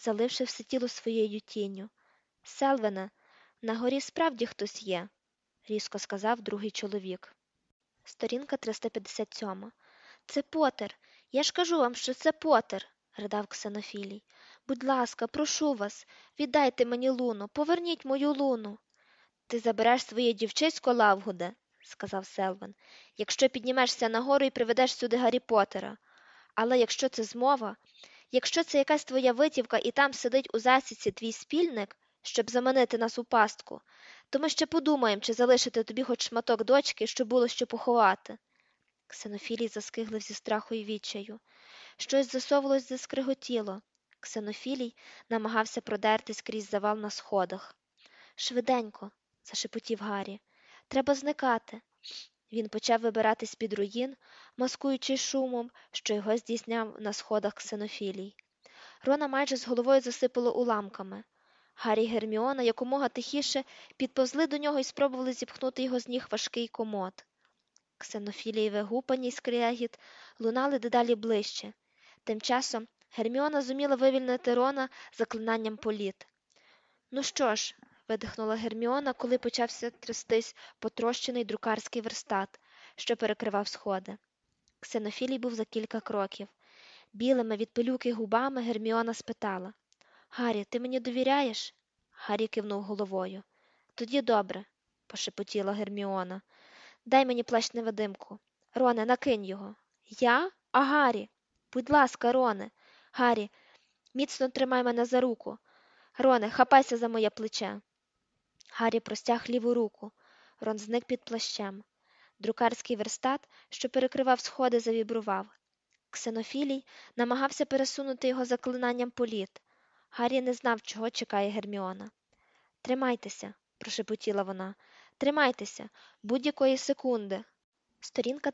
заливши все тіло своєю тінню. «Селвене, на горі справді хтось є», – різко сказав другий чоловік. Сторінка 357. «Це Потер! Я ж кажу вам, що це Потер!» – ридав Ксенофілій. «Будь ласка, прошу вас, віддайте мені луну, поверніть мою луну!» «Ти забереш своє дівчисько, Лавгуде», – сказав Селвен, – «якщо піднімешся нагору і приведеш сюди Гаррі Поттера. Але якщо це змова, якщо це якась твоя витівка і там сидить у засідці твій спільник, щоб заманити нас у пастку, то ми ще подумаємо, чи залишити тобі хоч шматок дочки, щоб було що поховати». Ксенофілій заскиглив зі страху і відчаю. Щось засовувалось, заскриготіло. Ксенофілій намагався продертись крізь завал на сходах. «Швиденько», – зашепотів Гаррі, – «треба зникати». Він почав вибиратись з-під руїн, маскуючись шумом, що його здійсняв на сходах Ксенофілій. Рона майже з головою засипало уламками. Гаррі й Герміона якомога тихіше підповзли до нього і спробували зіпхнути його з ніг важкий комод. Ксенофілієве гупання й скрегіт лунали дедалі ближче. Тим часом Герміона зуміла вивільнити Рона заклинанням політ. «Ну що ж», – видихнула Герміона, коли почався трястись потрощений друкарський верстат, що перекривав сходи. Ксенофілій був за кілька кроків. Білими від пилюки губами Герміона спитала. «Гаррі, ти мені довіряєш?» Гаррі кивнув головою. «Тоді добре», – пошепотіла Герміона. «Дай мені плащ-невидимку. Роне, накинь його». «Я? А Гаррі?» «Будь ласка, Роне. Гаррі, міцно тримай мене за руку. Роне, хапайся за моє плече». Гаррі простяг ліву руку. Рон зник під плащем. Друкарський верстат, що перекривав сходи, завібрував. Ксенофілій намагався пересунути його заклинанням політ. Гаррі не знав, чого чекає Герміона. «Тримайтеся», – прошепотіла вона. «Тримайтеся, будь-якої секунди». Сторінка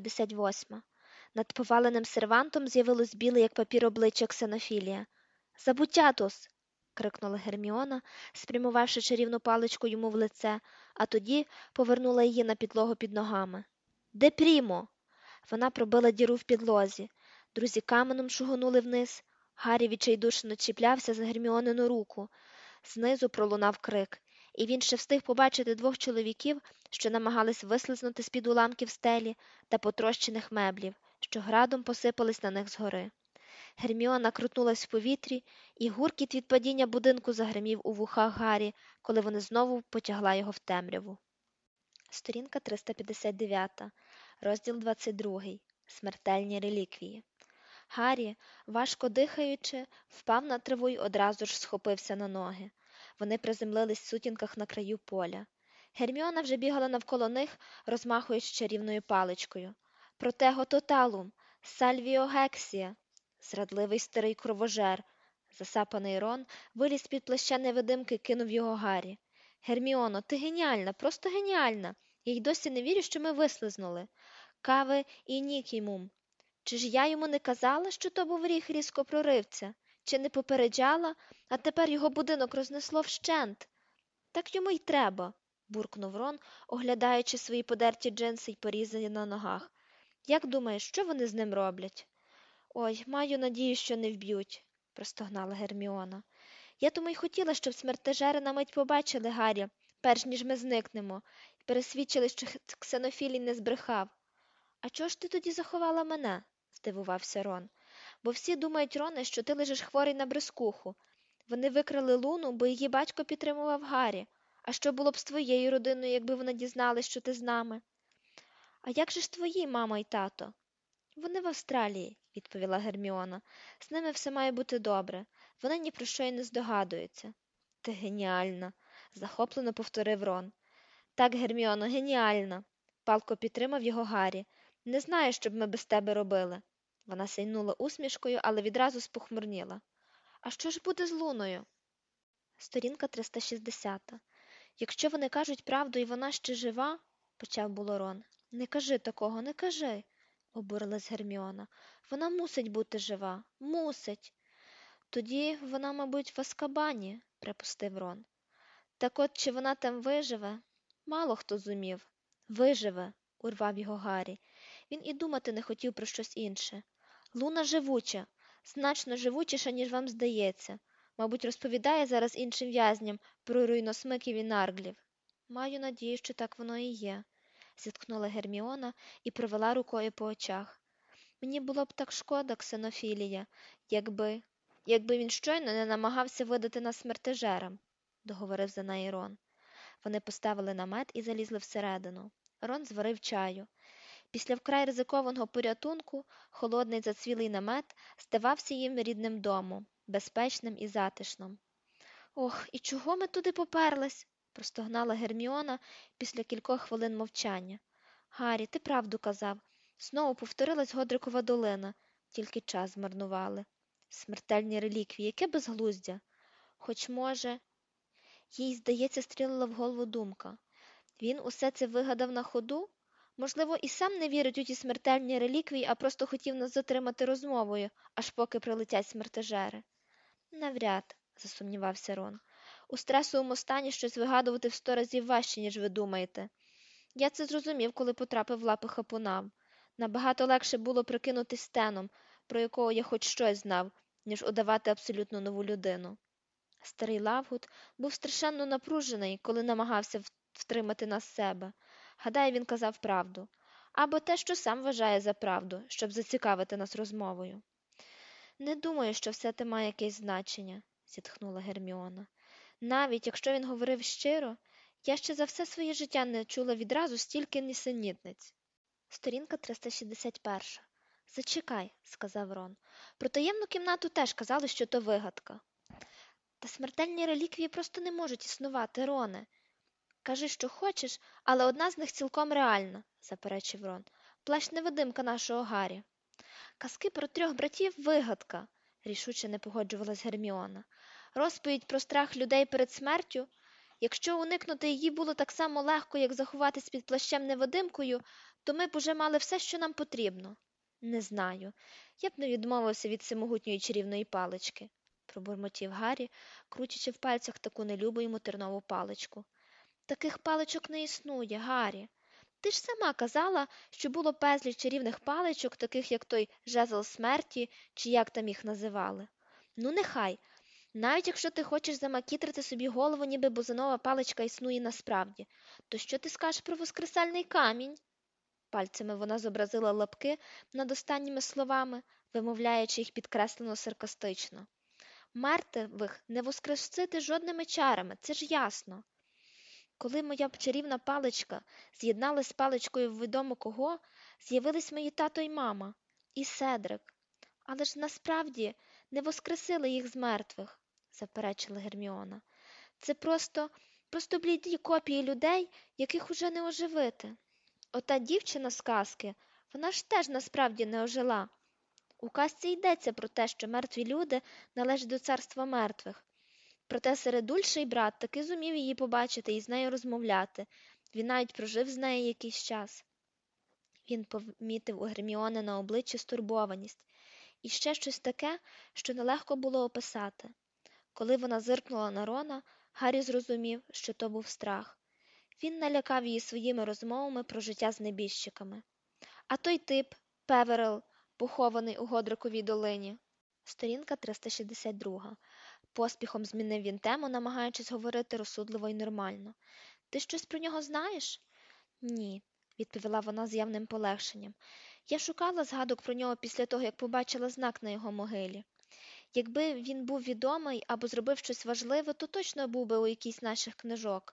358. Над поваленим сервантом з'явилось біле, як папір, обличчя Ксенофілія. «Забуттятус!» – крикнула Герміона, спрямувавши чарівну паличку йому в лице, а тоді повернула її на підлогу під ногами. «Де Прімо?» Вона пробила діру в підлозі. Друзі каменем шугонули вниз. Гаррі відчайдушно чіплявся за Герміонину руку. Знизу пролунав крик, і він ще встиг побачити двох чоловіків, що намагались вислизнути з-під уламків стелі та потрощених меблів, що градом посипались на них згори. Герміона крутнулась в повітрі, і гуркіт від падіння будинку загримів у вухах Гаррі, коли вони знову потягла його в темряву. Сторінка 359. Розділ 22. Смертельні реліквії. Гаррі, важко дихаючи, впав на траву й одразу ж схопився на ноги. Вони приземлились в сутінках на краю поля. Герміона вже бігала навколо них, розмахуючи чарівною паличкою. «Протего тоталум! Сальвіо гексія!» Зрадливий старий кровожер. Засапаний Рон виліз з-під плаща невидимки, кинув його Гаррі. «Герміоно, ти геніальна, просто геніальна! Я й досі не вірю, що ми вислизнули. Каве і нікімум. Чи ж я йому не казала, що то був ріг різкопроривця? Чи не попереджала, а тепер його будинок рознесло вщент?» «Так йому й треба», – буркнув Рон, оглядаючи свої подерті джинси й порізані на ногах. «Як думаєш, що вони з ним роблять?» «Ой, маю надію, що не вб'ють», – простогнала Герміона. «Я тому й хотіла, щоб смертежери на мить побачили Гаррі, перш ніж ми зникнемо, і пересвідчили, що Ксенофілій не збрехав». «А чого ж ти тоді заховала мене?» – здивувався Рон. «Бо всі думають, Роне, що ти лежиш хворий на брискуху. Вони викрали Луну, бо її батько підтримував Гаррі. А що було б з твоєю родиною, якби вони дізналися, що ти з нами?» «А як же ж твої мама й тато?» «Вони в Австралії», – відповіла Герміона. «З ними все має бути добре. Вони ні про що й не здогадуються». «Ти геніальна», – захоплено повторив Рон. «Так, Герміоно, геніальна», – палко підтримав його Гаррі. «Не знаю, що б ми без тебе робили». Вона сяйнула усмішкою, але відразу спохмурніла. «А що ж буде з Луною?» Сторінка 360. «Якщо вони кажуть правду і вона ще жива», – почав було Рон. «Не кажи такого, не кажи», – обурилась Герміона. «Вона мусить бути жива, мусить». «Тоді вона, мабуть, в Азкабані», – припустив Рон. «Так от, чи вона там виживе?» «Мало хто зумів». «Виживе», – урвав його Гаррі. Він і думати не хотів про щось інше. «Луна живуча, значно живучіша, ніж вам здається. Мабуть, розповідає зараз іншим в'язням про руйносмиків і нарглів. Маю надію, що так воно і є, зітхнула Герміона і провела рукою по очах. Мені було б так шкода, Ксенофілія, якби він щойно не намагався видати нас смертежерам, договорив за неї Рон. Вони поставили намет і залізли всередину. Рон зварив чаю. Після вкрай ризикованого порятунку холодний зацвілий намет здавався їм рідним домом, безпечним і затишним. «Ох, і чого ми туди поперлись?» – простогнала Герміона після кількох хвилин мовчання. «Гаррі, ти правду казав. Знову повторилась Годрикова долина. Тільки час змарнували. Смертельні реліквії, яке безглуздя. Хоч, може...» Їй, здається, стрілила в голову думка. Він усе це вигадав на ходу? Можливо, і сам не вірить у ті смертельні реліквії, а просто хотів нас затримати розмовою, аж поки прилетять смертежери. Навряд, засумнівався Рон. У стресовому стані щось вигадувати в 100 разів важче, ніж ви думаєте. Я це зрозумів, коли потрапив в лапи хапунам. Набагато легше було прикинутись Стеном, про якого я хоч щось знав, ніж удавати абсолютно нову людину. Старий Лавгуд був страшенно напружений, коли намагався втримати нас з себе. Гадаю, він казав правду. Або те, що сам вважає за правду, щоб зацікавити нас розмовою. «Не думаю, що все те має якесь значення», – зітхнула Герміона. «Навіть, якщо він говорив щиро, я ще за все своє життя не чула відразу стільки нісенітниць». Сторінка 361. «Зачекай», – сказав Рон. «Про таємну кімнату теж казали, що то вигадка». «Та смертельні реліквії просто не можуть існувати, Роне. Кажи, що хочеш, але одна з них цілком реальна», – заперечив Рон. «Плащ-невидимка нашого Гаррі». «Казки про 3 братів – вигадка», – рішуче не погоджувалась Герміона. «Розповідь про страх людей перед смертю? Якщо уникнути її було так само легко, як заховатись під плащем-невидимкою, то ми б уже мали все, що нам потрібно». «Не знаю. Я б не відмовився від всемогутньої чарівної палички», – пробурмотів Гаррі, крутячи в пальцях таку нелюбу йому тернову паличку. «Таких паличок не існує, Гаррі. Ти ж сама казала, що було безліч чарівних паличок, таких як той жезл смерті, чи як там їх називали. Ну, нехай. Навіть якщо ти хочеш замакітрити собі голову, ніби бузинова паличка існує насправді, то що ти скажеш про воскресальний камінь?» Пальцями вона зобразила лапки над останніми словами, вимовляючи їх підкреслено саркастично. «Мертвих не воскресити жодними чарами, це ж ясно. Коли моя чарівна паличка з'єдналась з паличкою відомо кого, з'явились мої тато й мама, і Седрик. Але ж насправді не воскресили їх з мертвих», – заперечила Герміона. «Це просто бліді копії людей, яких уже не оживити. Ота дівчина з казки, вона ж теж насправді не ожила. У казці йдеться про те, що мертві люди належать до царства мертвих. Проте середульший брат таки зумів її побачити і з нею розмовляти. Він навіть прожив з нею якийсь час». Він помітив у Герміони на обличчі стурбованість. І ще щось таке, що нелегко було описати. Коли вона зиркнула на Рона, Гаррі зрозумів, що то був страх. Він налякав її своїми розмовами про життя з небіжчиками. «А той тип, Певерелл, похований у Годриковій долині». Сторінка 362. Поспіхом змінив він тему, намагаючись говорити розсудливо й нормально. «Ти щось про нього знаєш?» «Ні», – відповіла вона з явним полегшенням. «Я шукала згадок про нього після того, як побачила знак на його могилі. Якби він був відомий або зробив щось важливе, то точно був би у якійсь наших книжок.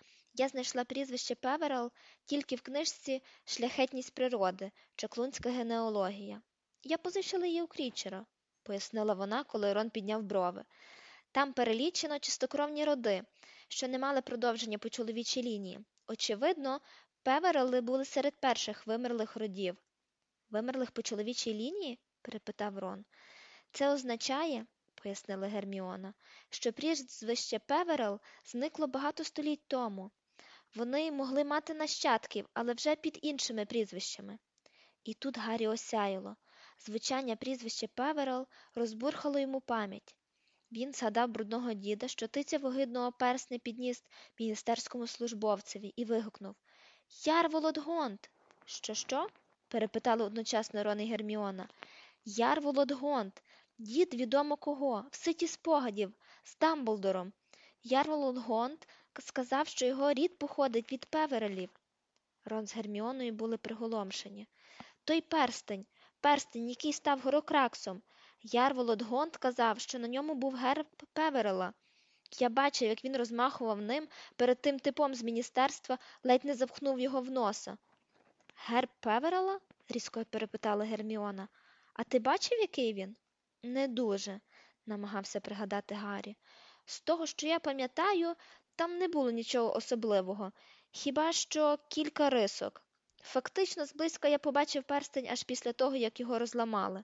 Я знайшла прізвище Певерелл тільки в книжці «Шляхетність природи» «Чаклунська генеалогія». Я позичила її у Крічера», – пояснила вона, коли Рон підняв брови. «Там перелічено чистокровні роди, що не мали продовження по чоловічій лінії. Очевидно, Певерелли були серед перших вимерлих родів». «Вимерлих по чоловічій лінії?» – перепитав Рон. «Це означає, – пояснила Герміона, – що прізвище Певерелл зникло багато століть тому. Вони могли мати нащадків, але вже під іншими прізвищами». І тут Гаррі осяяло. Звучання прізвища Певерелл розбурхало йому пам'ять. Він згадав брудного діда, що тицяв огидного персня підніс міністерському службовцеві, і вигукнув: «Яр Володгонд!» «Що?» – перепитали одночасно Рон і Герміона. «Яр Володгонд! Дід відомо кого, в ситі спогадів, з Дамблдором. Ярл Лонгонд сказав, що його рід походить від Певерелів. Рон з Герміоною були приголомшені. Той перстень, який став Горокраксом. Ярл Лонгонд казав, що на ньому був герб Певерела. Я бачив, як він розмахував ним перед тим типом з міністерства, ледь не запхнув його в носа. Герб Певерела? Різко перепитала Герміона. А ти бачив, який він? Не дуже, намагався пригадати Гаррі. З того, що я пам'ятаю, там не було нічого особливого, хіба що кілька рисок. Фактично, зблизька я побачив перстень аж після того, як його розламали.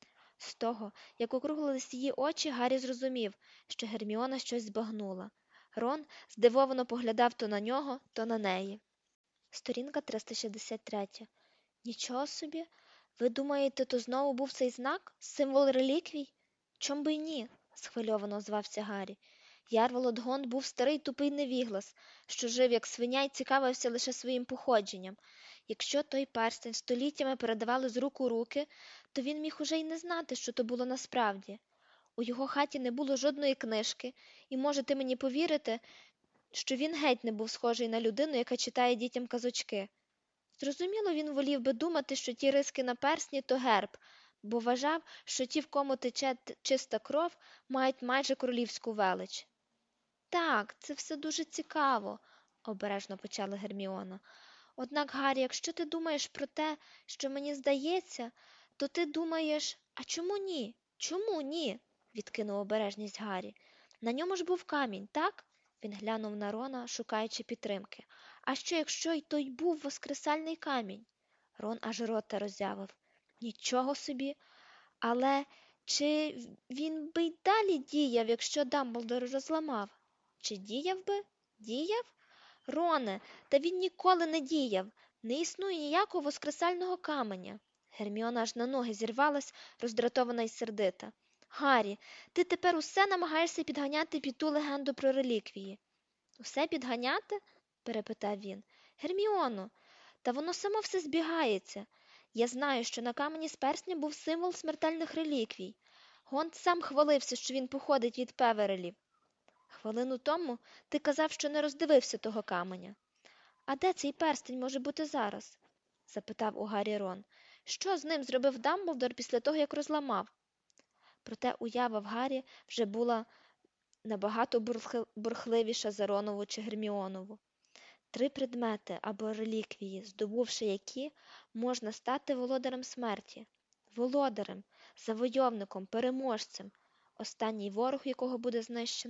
З того, як округлились її очі, Гаррі зрозумів, що Герміона щось збагнула. Рон здивовано поглядав то на нього, то на неї. Сторінка 363. Нічого собі. Ви думаєте, то знову був цей знак? Символ реліквій? Чом би й ні? Схвильовано озвався Гаррі. Ярл Лонгонд був старий тупий невіглас, що жив як свиня й цікавився лише своїм походженням. Якщо той перстень століттями передавали з рук у руки, то він міг уже й не знати, що то було насправді. У його хаті не було жодної книжки, і можете мені повірити, що він геть не був схожий на людину, яка читає дітям казочки. Зрозуміло, він волів би думати, що ті риски на персні – то герб, бо вважав, що ті, в кому тече чиста кров, мають майже королівську велич. Так, це все дуже цікаво, обережно почала Герміона. Однак, Гаррі, якщо ти думаєш про те, що мені здається, то ти думаєш, а чому ні? Чому ні? Відкинув обережність Гаррі. На ньому ж був камінь, так? Він глянув на Рона, шукаючи підтримки. А що, якщо й той був воскресальний камінь? Рон аж рота роззявив. Нічого собі. Але чи він би й далі діяв, якщо Дамблдор розламав? Чи діяв би? Діяв? Роне, та він ніколи не діяв. Не існує ніякого воскресального каменя. Герміона аж на ноги зірвалась, роздратована й сердита. Гаррі, ти тепер усе намагаєшся підганяти під ту легенду про реліквії. Усе підганяти? Перепитав він. Герміоно, та воно само все збігається. Я знаю, що на камені з персня був символ смертельних реліквій. Гонт сам хвалився, що він походить від Певерелів. Хвилину тому ти казав, що не роздивився того каменя. А де цей перстень може бути зараз? Запитав у Гаррі Рон. Що з ним зробив Дамблдор після того, як розламав? Проте уява в Гаррі вже була набагато бурхливіша за Ронову чи Герміонову. 3 предмети або реліквії, здобувши які, можна стати володарем смерті. Володарем, завойовником, переможцем, останній ворог якого буде знищено.